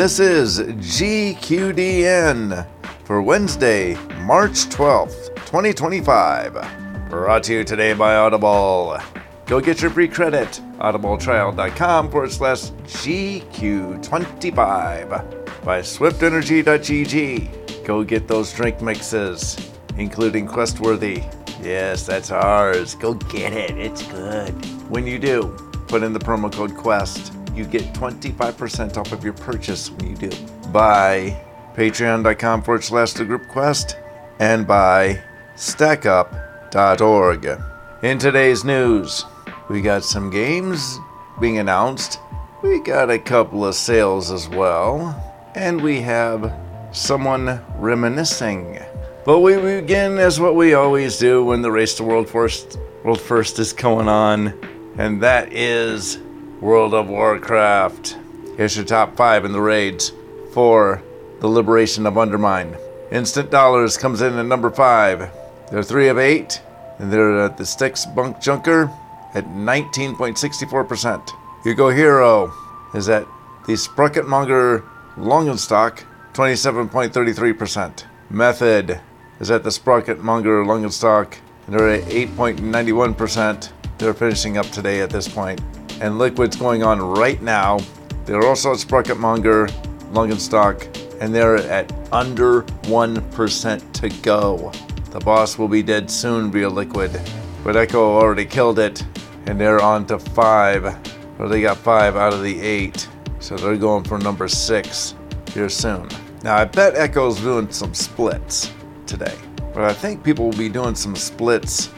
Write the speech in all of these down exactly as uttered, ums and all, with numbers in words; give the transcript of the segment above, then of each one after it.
This is G Q D N for Wednesday, March twelfth, twenty twenty-five. Brought to you today by Audible. Go get your free credit. audibletrial.com forward slash GQ25 by swift energy dot g g. Go get those drink mixes, including Questworthy. Yes, that's ours. Go get it. It's good. When you do, put in the promo code QUEST. You get twenty-five percent off of your purchase when you do. By patreon.com forward slash the group quest and by stackup dot org. In today's news, we got some games being announced. We got a couple of sales as well. And we have someone reminiscing. But we begin as what we always do when the Race to World First, World First is going on. And that is World of Warcraft. Here's your top five in the raids for the liberation of Undermine. Instant Dollars comes in at number five. They're three of eight, and they're at the Styx Bunk Junker at nineteen point six four percent. Hugo Hero is at the Sprocketmonger Longenstock, twenty-seven point three three percent. Method is at the Sprocketmonger Longenstock, and they're at eight point nine one percent. They're finishing up today at this point. And Liquid's going on right now. They're also at Sprocketmonger Longenstock, and they're at under one percent to go. The boss will be dead soon via Liquid, but Echo already killed it, and they're on to five, or they got five out of the eight, so they're going for number six here soon. Now, I bet Echo's doing some splits today, but I think people will be doing some splits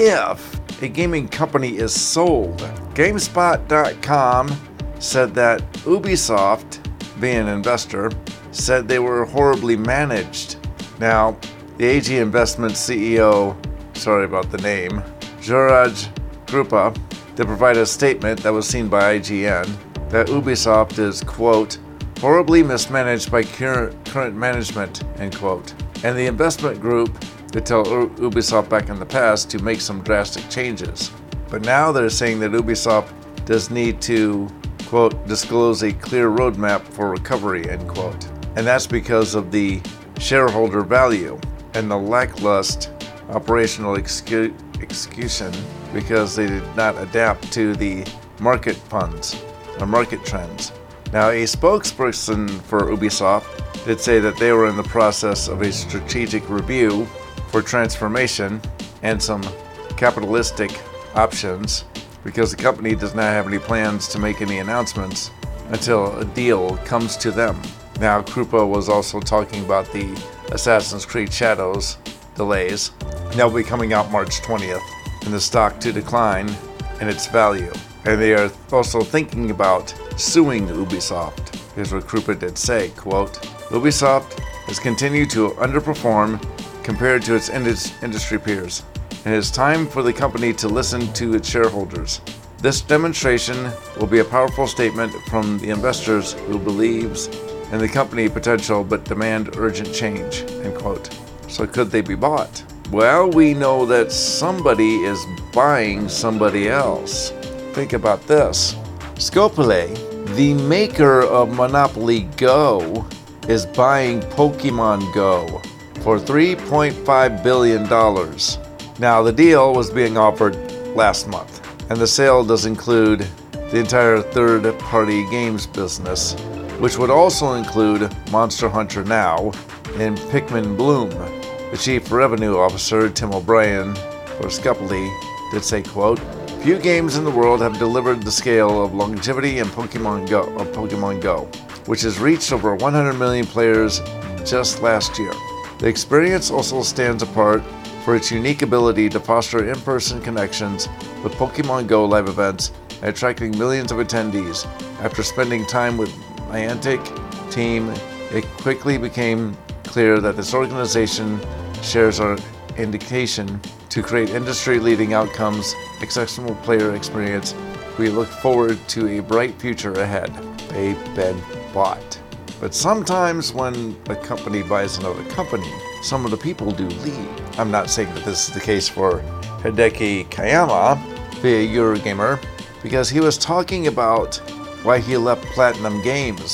if a gaming company is sold. GameSpot dot com said that Ubisoft, being an investor, said they were horribly managed. Now, the A G Investments C E O, sorry about the name, Juraj Krupa, they provided a statement that was seen by I G N that Ubisoft is, quote, horribly mismanaged by current, current management, end quote. And the investment group to tell Ubisoft back in the past to make some drastic changes. But now they're saying that Ubisoft does need to, quote, disclose a clear roadmap for recovery, end quote. And that's because of the shareholder value and the lackluster operational execu- execution because they did not adapt to the market funds or market trends. Now, a spokesperson for Ubisoft did say that they were in the process of a strategic review for transformation and some capitalistic options because the company does not have any plans to make any announcements until a deal comes to them. Now, Krupa was also talking about the Assassin's Creed Shadows delays. That will be coming out March twentieth, and the stock to decline in its value. And they are also thinking about suing Ubisoft. Here's what Krupa did say, quote, Ubisoft has continued to underperform compared to its industry peers, and it's time for the company to listen to its shareholders. This demonstration will be a powerful statement from the investors who believes in the company potential but demand urgent change, end quote. So could they be bought? Well, we know that somebody is buying somebody else. Think about this. Scopely, the maker of Monopoly Go, is buying Pokemon Go for three point five billion dollars. Now, the deal was being offered last month, and the sale does include the entire third-party games business, which would also include Monster Hunter Now and Pikmin Bloom. The chief revenue officer, Tim O'Brien, for Scopely, did say, quote, few games in the world have delivered the scale of longevity in Pokemon Go, of Pokemon Go, which has reached over one hundred million players just last year. The experience also stands apart for its unique ability to foster in-person connections with Pokemon Go live events and attracting millions of attendees. After spending time with Niantic team, it quickly became clear that this organization shares our indication to create industry-leading outcomes, accessible player experience. We look forward to a bright future ahead. They've been bought. But sometimes when a company buys another company, some of the people do leave. I'm not saying that this is the case for Hideki Kayama via Eurogamer, because he was talking about why he left Platinum Games.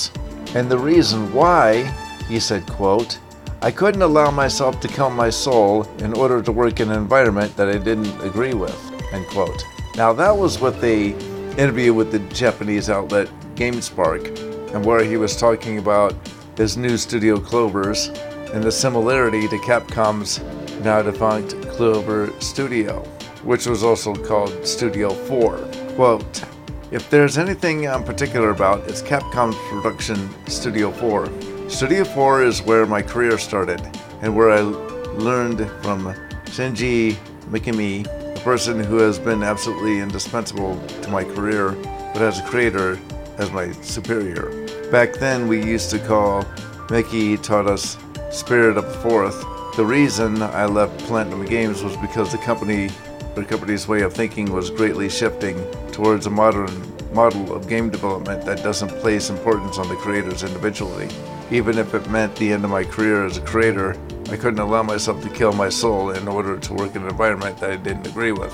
And the reason why, he said, quote, I couldn't allow myself to kill my soul in order to work in an environment that I didn't agree with, end quote. Now that was with the interview with the Japanese outlet GameSpark, and where he was talking about his new studio Clovers and the similarity to Capcom's now defunct Clover Studio, which was also called Studio four. Quote, if there's anything I'm particular about, it's Capcom's production Studio four. Studio four is where my career started, and where I learned from Shinji Mikami, a person who has been absolutely indispensable to my career, but as a creator, as my superior. Back then, we used to call Mickey taught us Spirit of the Fourth. The reason I left Platinum Games was because the company, the company's way of thinking was greatly shifting towards a modern model of game development that doesn't place importance on the creators individually. Even if it meant the end of my career as a creator, I couldn't allow myself to kill my soul in order to work in an environment that I didn't agree with.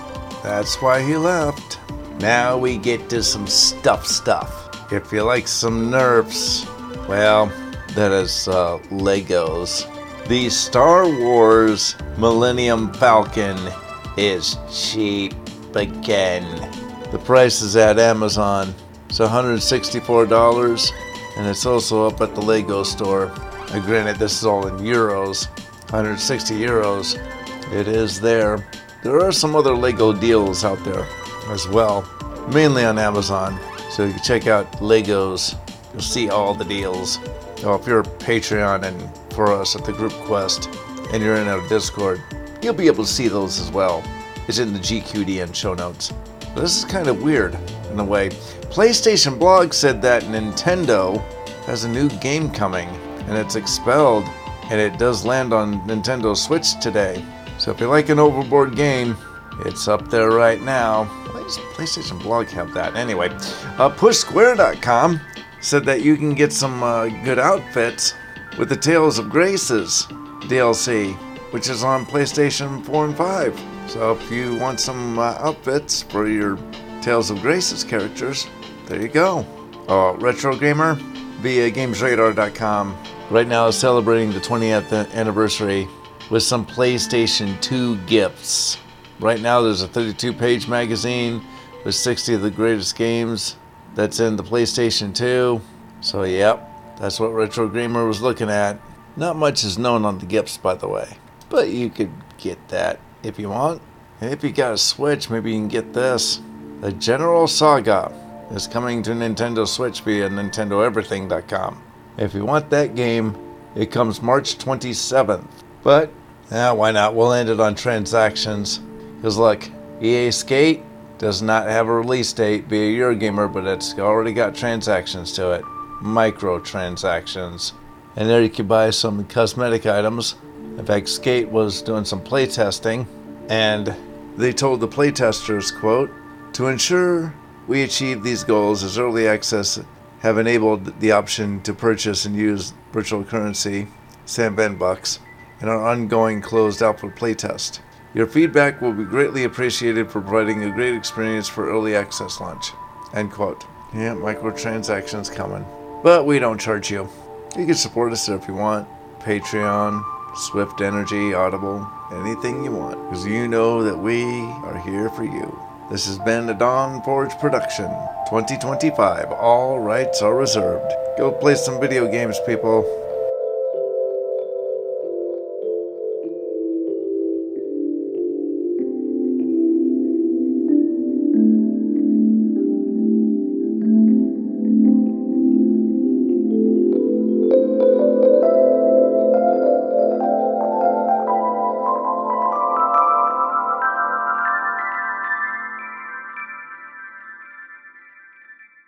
That's why he left. Now we get to some stuff stuff. If you like some Nerfs, well, that is uh, Legos. The Star Wars Millennium Falcon is cheap again. The price is at Amazon. It's one hundred sixty-four dollars. And it's also up at the Lego store. Now, granted, this is all in euros, one hundred sixty euros. It is there. There are some other Lego deals out there as well, mainly on Amazon. So you can check out Legos. You'll see all the deals. Now, if you're a Patreon and for us at the Group Quest, and you're in our Discord, you'll be able to see those as well. It's in the G Q D N show notes. But this is kind of weird in a way. PlayStation Blog said that Nintendo has a new game coming, and it's Expelled, and it does land on Nintendo Switch today. So if you like an overboard game, it's up there right now. Why does PlayStation Blog have that? Anyway, uh, Push Square dot com said that you can get some uh, good outfits with the Tales of Graces D L C, which is on PlayStation four and five. So if you want some uh, outfits for your Tales of Graces characters, there you go. Uh, Retro Gamer via Games Radar dot com right now is celebrating the twentieth anniversary with some PlayStation two gifts. Right now there's a thirty-two page magazine with sixty of the greatest games that's in the PlayStation two. So yep, that's what Retro Gamer was looking at. Not much is known on the gifts, by the way, but you could get that if you want. And if you got a Switch, maybe you can get this. The General Saga is coming to Nintendo Switch via Nintendo Everything dot com. If you want that game, it comes March twenty-seventh. But, yeah, why not? We'll end it on transactions. Because look, E A Skate does not have a release date via Eurogamer, but it's already got transactions to it. Microtransactions. And there you can buy some cosmetic items. In fact, Skate was doing some playtesting, and they told the playtesters, quote, to ensure we achieve these goals as early access have enabled the option to purchase and use virtual currency, Sandbucks, in our ongoing closed alpha playtest. Your feedback will be greatly appreciated for providing a great experience for early access launch. End quote. Yeah, microtransactions coming. But we don't charge you. You can support us there if you want. Patreon, Swift Energy, Audible, anything you want. Because you know that we are here for you. This has been a Dawn Forge production, twenty twenty-five. All rights are reserved. Go play some video games, people.